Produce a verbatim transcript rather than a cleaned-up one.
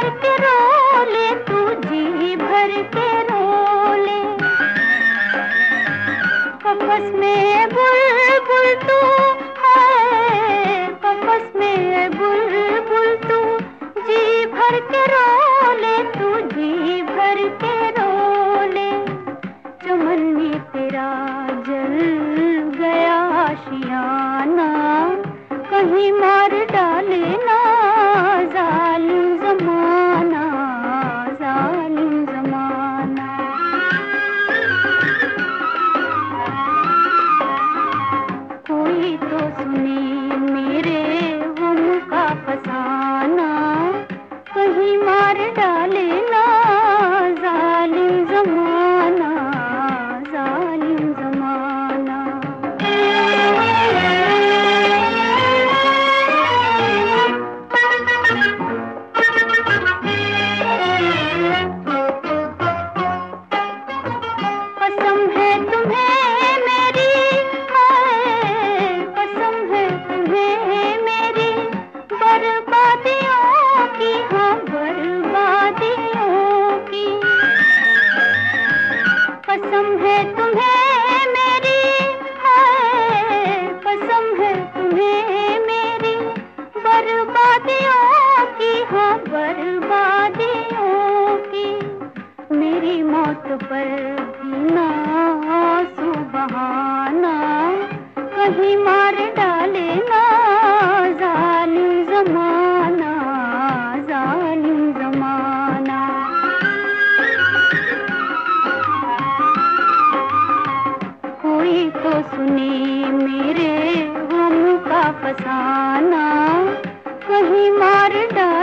भर के रो ले, तू जी भर के रो ले। कपस में बुलबुल तू है, कपस में बुलबुल तू जी भर के रो ले, तू जी भर के रो ले। चमन में तेरा जल गया आशियाना, कहीं मार डाले ना जालिम ज़माना, जालिम ज़माना। कोई तो सुने मेरे गम का फसाना, कहीं मार डाले ना जालिम ज़माना, जालिम ज़माना। कसम है तुम्हें मेरी, कसम है तुम्हें मेरी, बर्बादियों की, हाँ बर्बादियों की। कसम है तुम्हें मेरी, कसम है तुम्हें मेरी, बर्बादियों की, हाँ बर्बादियों की। मेरी मौत पर भी ना आंसू बहाना, कहीं मार डाले ना जालिम ज़माना, जालिम ज़माना। कोई तो सुने मेरे गम का फसाना, कहीं मार डाले